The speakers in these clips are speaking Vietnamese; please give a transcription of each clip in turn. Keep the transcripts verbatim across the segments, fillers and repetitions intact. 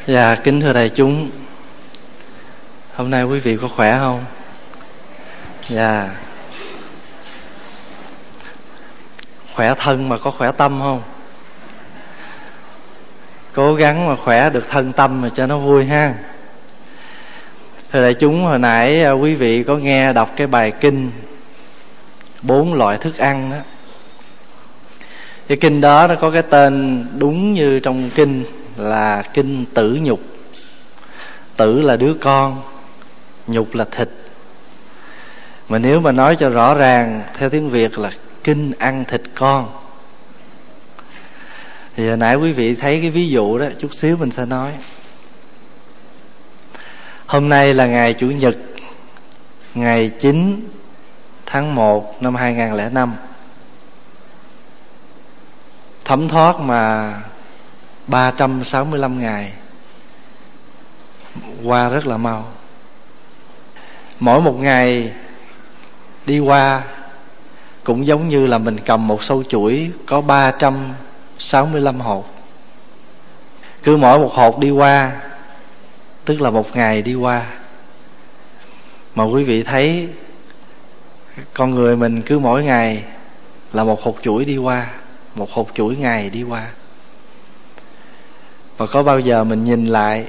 Dạ, kính thưa đại chúng, hôm nay quý vị có khỏe không? Dạ. Khỏe thân mà có khỏe tâm không? Cố gắng mà khỏe được thân tâm mà cho nó vui ha. Thưa đại chúng, hồi nãy quý vị có nghe đọc cái bài kinh bốn loại thức ăn đó. Cái kinh đó nó có cái tên đúng như trong kinh là kinh Tử Nhục. Tử là đứa con, nhục là thịt. Mà nếu mà nói cho rõ ràng theo tiếng Việt là kinh ăn thịt con. Thì hồi nãy quý vị thấy cái ví dụ đó, chút xíu mình sẽ nói. Hôm nay là ngày Chủ nhật, ngày chín tháng một năm hai nghìn không trăm lẻ năm. Thấm thoát mà ba trăm sáu mươi lăm ngày qua rất là mau. Mỗi một ngày đi qua cũng giống như là mình cầm một sâu chuỗi có ba trăm sáu mươi lăm hột. Cứ mỗi một hột đi qua tức là một ngày đi qua. Mà quý vị thấy con người mình cứ mỗi ngày là một hột chuỗi đi qua, một hột chuỗi ngày đi qua. Và có bao giờ mình nhìn lại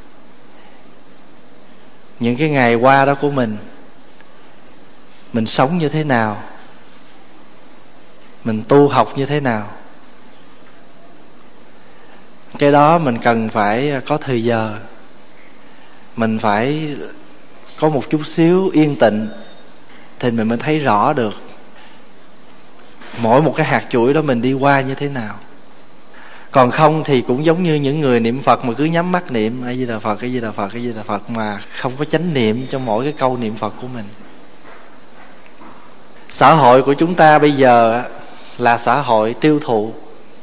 những cái ngày qua đó của mình, mình sống như thế nào, mình tu học như thế nào? Cái đó mình cần phải có thời giờ, mình phải có một chút xíu yên tĩnh thì mình mới thấy rõ được mỗi một cái hạt chuỗi đó mình đi qua như thế nào. Còn không thì cũng giống như những người niệm Phật mà cứ nhắm mắt niệm A Di Đà Phật, A Di Đà Phật, A Di Đà Phật mà không có chánh niệm trong mỗi cái câu niệm Phật của mình. Xã hội của chúng ta bây giờ là xã hội tiêu thụ.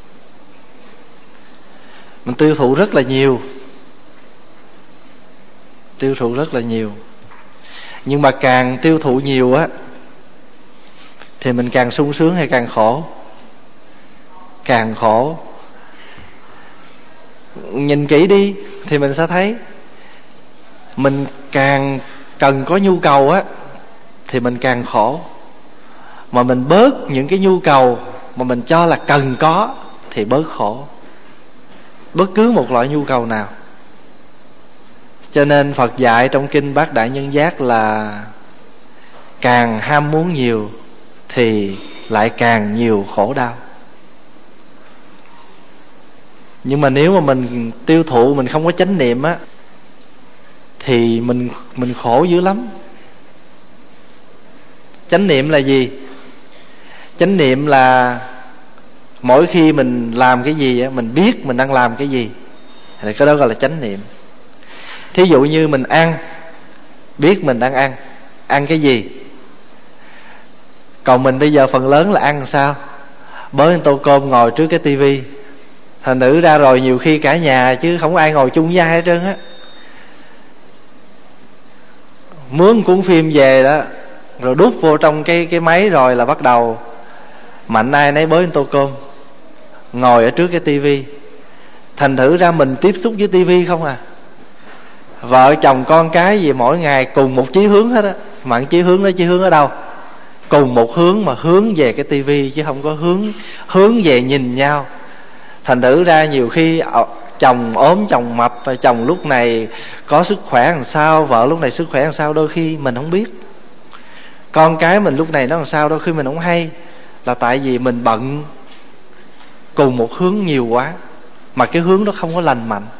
Mình tiêu thụ rất là nhiều, tiêu thụ rất là nhiều. Nhưng mà càng tiêu thụ nhiều á thì mình càng sung sướng hay càng khổ? Càng khổ. Nhìn kỹ đi thì mình sẽ thấy mình càng cần có nhu cầu á thì mình càng khổ. Mà mình bớt những cái nhu cầu mà mình cho là cần có thì bớt khổ. Bất cứ một loại nhu cầu nào. Cho nên Phật dạy trong kinh Bát Đại Nhân Giác là càng ham muốn nhiều thì lại càng nhiều khổ đau. Nhưng mà nếu mà mình tiêu thụ, mình không có chánh niệm á thì mình mình khổ dữ lắm. Chánh niệm là gì? Chánh niệm là mỗi khi mình làm cái gì á, mình biết mình đang làm cái gì thì cái đó gọi là chánh niệm. Thí dụ như mình ăn, biết mình đang ăn, ăn cái gì. Còn mình bây giờ phần lớn là ăn sao? Bới một tô cơm ngồi trước cái tivi. Thành nữ ra rồi nhiều khi cả nhà chứ không ai ngồi chung với ai hết trơn á. Mướn cuốn phim về đó rồi đút vô trong cái cái máy rồi là bắt đầu mạnh ai nấy bới một tô cơm, ngồi ở trước cái tivi. Thành thử ra mình tiếp xúc với tivi không à. Vợ chồng con cái gì mỗi ngày cùng một chí hướng hết á. Mà chí hướng đó chí hướng ở đâu? Cùng một hướng mà hướng về cái tivi chứ không có hướng hướng về nhìn nhau. Thành thử ra nhiều khi chồng ốm chồng mập, chồng lúc này có sức khỏe làm sao, vợ lúc này sức khỏe làm sao đôi khi mình không biết. Con cái mình lúc này nó làm sao đôi khi mình không hay. Là tại vì mình bận cùng một hướng nhiều quá, mà cái hướng đó không có lành mạnh.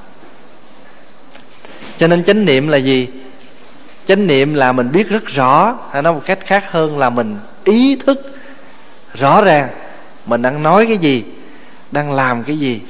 Cho nên chánh niệm là gì? Chánh niệm là mình biết rất rõ, hay nói một cách khác hơn là mình ý thức rõ ràng mình đang nói cái gì, đang làm cái gì.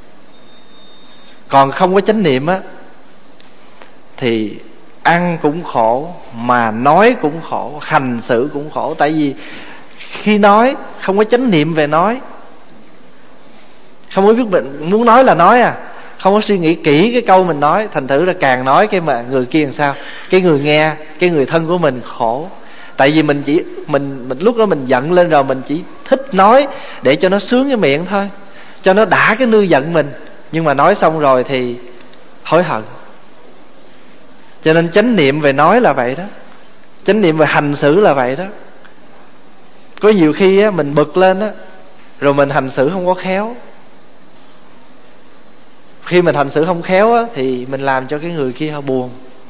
Còn không có chánh niệm á thì ăn cũng khổ, mà nói cũng khổ, hành xử cũng khổ. Tại vì khi nói không có chánh niệm về nói, không có biết mình muốn nói là nói à, không có suy nghĩ kỹ cái câu mình nói. Thành thử là càng nói cái mà người kia làm sao, cái người nghe, cái người thân của mình khổ. Tại vì mình chỉ mình mình lúc đó mình giận lên rồi, mình chỉ thích nói để cho nó sướng cái miệng thôi, cho nó đã cái nư giận mình. Nhưng mà nói xong rồi thì hối hận. Cho nên chánh niệm về nói là vậy đó, chánh niệm về hành xử là vậy đó. Có nhiều khi á, mình bực lên á, rồi mình hành xử không có khéo. Khi mình hành xử không khéo á, thì mình làm cho cái người kia họ buồn.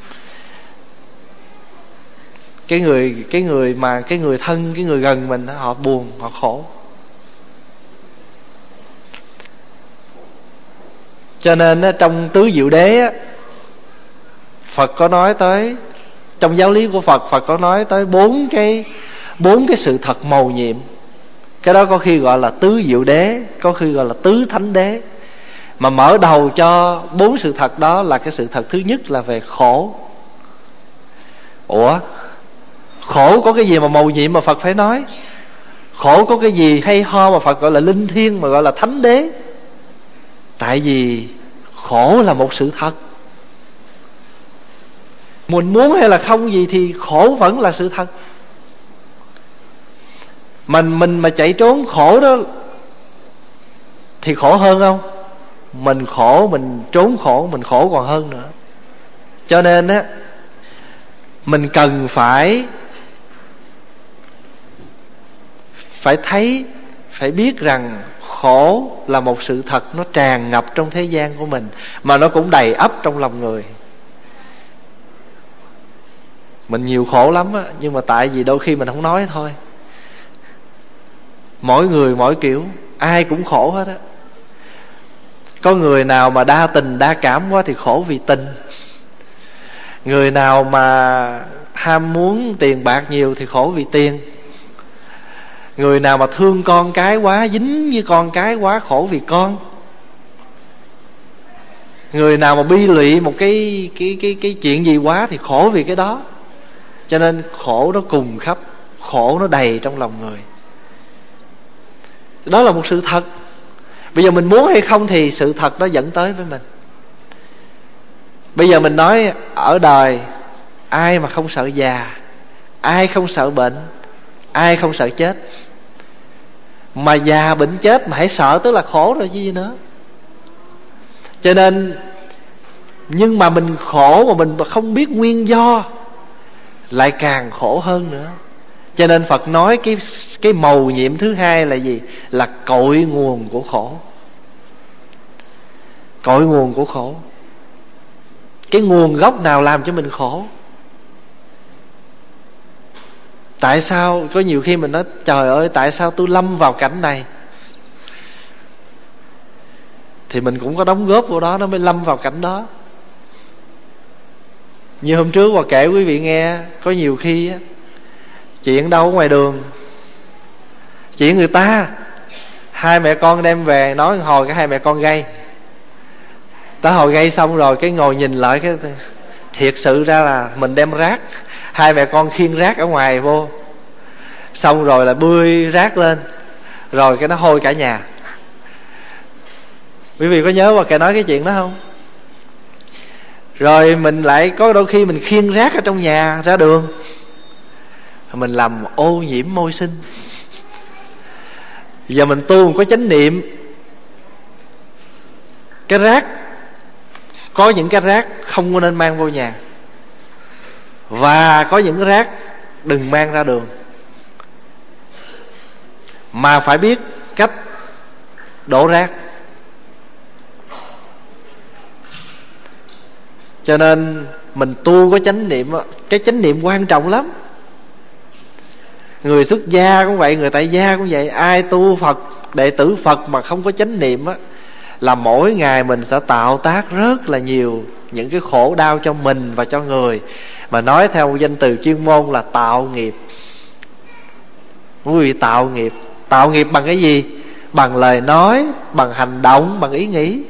Cái người cái người mà cái người thân, cái người gần mình họ buồn, họ khổ. Cho nên á, trong tứ diệu đế á, Phật có nói tới, trong giáo lý của Phật, Phật có nói tới bốn cái bốn cái sự thật mầu nhiệm. Cái đó có khi gọi là tứ diệu đế, có khi gọi là tứ thánh đế. Mà mở đầu cho bốn sự thật đó là cái sự thật thứ nhất là về khổ. Ủa, khổ có cái gì mà mầu nhiệm mà Phật phải nói? Khổ có cái gì hay ho mà Phật gọi là linh thiêng, mà gọi là thánh đế? Tại vì khổ là một sự thật. Mình muốn hay là không gì thì khổ vẫn là sự thật. Mình mình mà chạy trốn khổ đó thì khổ hơn không? Mình khổ, mình trốn khổ, mình khổ còn hơn nữa. Cho nên á, mình cần phải Phải thấy, phải biết rằng khổ là một sự thật, nó tràn ngập trong thế gian của mình, mà nó cũng đầy ắp trong lòng người. Mình nhiều khổ lắm á, nhưng mà tại vì đôi khi mình không nói thôi. Mỗi người mỗi kiểu, ai cũng khổ hết á. Có người nào mà đa tình đa cảm quá thì khổ vì tình. Người nào mà ham muốn tiền bạc nhiều thì khổ vì tiền. Người nào mà thương con cái quá, dính như con cái quá, khổ vì con. Người nào mà bi lụy một cái cái cái cái chuyện gì quá thì khổ vì cái đó. Cho nên khổ nó cùng khắp, khổ nó đầy trong lòng người. Đó là một sự thật. Bây giờ mình muốn hay không thì sự thật đó dẫn tới với mình. Bây giờ mình nói ở đời ai mà không sợ già, ai không sợ bệnh, ai không sợ chết. Mà già bệnh chết mà hãy sợ tức là khổ rồi chứ gì nữa. Cho nên, nhưng mà mình khổ mà mình không biết nguyên do lại càng khổ hơn nữa. Cho nên Phật nói cái, cái mầu nhiệm thứ hai là gì? Là cội nguồn của khổ. Cội nguồn của khổ. Cái nguồn gốc nào làm cho mình khổ? Tại sao có nhiều khi mình nói trời ơi tại sao tôi lâm vào cảnh này? Thì mình cũng có đóng góp vào đó, nó mới lâm vào cảnh đó. Như hôm trước Hòa kể quý vị nghe, có nhiều khi á, chuyện đâu ở ngoài đường, chuyện người ta, hai mẹ con đem về nói hồi cái hai mẹ con gây. Tới hồi gây xong rồi cái ngồi nhìn lại cái thiệt sự ra là mình đem rác, hai mẹ con khiêng rác ở ngoài vô, xong rồi là bươi rác lên, rồi cái nó hôi cả nhà. Quý vị có nhớ Hòa kể nói cái chuyện đó không? Rồi mình lại có đôi khi mình khiêng rác ở trong nhà ra đường, mình làm ô nhiễm môi sinh. Giờ mình tu mình có chánh niệm, cái rác, có những cái rác không có nên mang vô nhà, và có những cái rác đừng mang ra đường. Mà phải biết cách đổ rác. Cho nên mình tu có chánh niệm, cái chánh niệm quan trọng lắm. Người xuất gia cũng vậy, người tại gia cũng vậy. Ai tu Phật, đệ tử Phật mà không có chánh niệm á, là mỗi ngày mình sẽ tạo tác rất là nhiều những cái khổ đau cho mình và cho người. Mà nói theo danh từ chuyên môn là tạo nghiệp. Quý vị tạo nghiệp. Tạo nghiệp bằng cái gì? Bằng lời nói, bằng hành động, bằng ý nghĩ.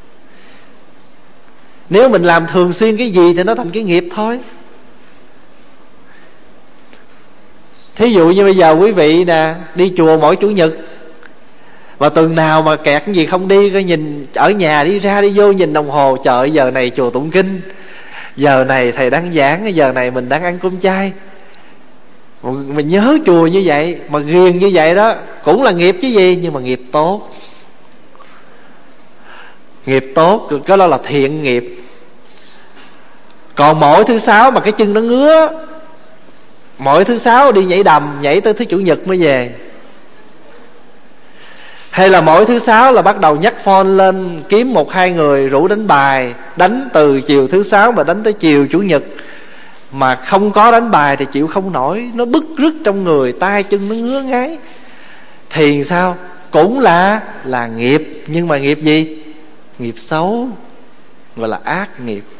Nếu mình làm thường xuyên cái gì thì nó thành cái nghiệp thôi. Thí dụ như bây giờ quý vị nè, đi chùa mỗi chủ nhật, và tuần nào mà kẹt cái gì không đi, coi nhìn ở nhà đi ra đi vô nhìn đồng hồ, trời ơi, giờ này chùa tụng kinh, giờ này thầy đang giảng, giờ này mình đang ăn cơm chay. Mình nhớ chùa như vậy, mà ghiền như vậy đó, cũng là nghiệp chứ gì, nhưng mà nghiệp tốt. Nghiệp tốt, cái đó là thiện nghiệp. Còn mỗi thứ sáu mà cái chân nó ngứa, mỗi thứ sáu đi nhảy đầm, nhảy tới thứ chủ nhật mới về. Hay là mỗi thứ sáu là bắt đầu nhắc phone lên kiếm một hai người rủ đánh bài, đánh từ chiều thứ sáu mà đánh tới chiều chủ nhật, mà không có đánh bài thì chịu không nổi, nó bứt rứt trong người, tay chân nó ngứa ngáy. Thì sao? Cũng là là nghiệp, nhưng mà nghiệp gì? Nghiệp xấu, gọi là ác nghiệp.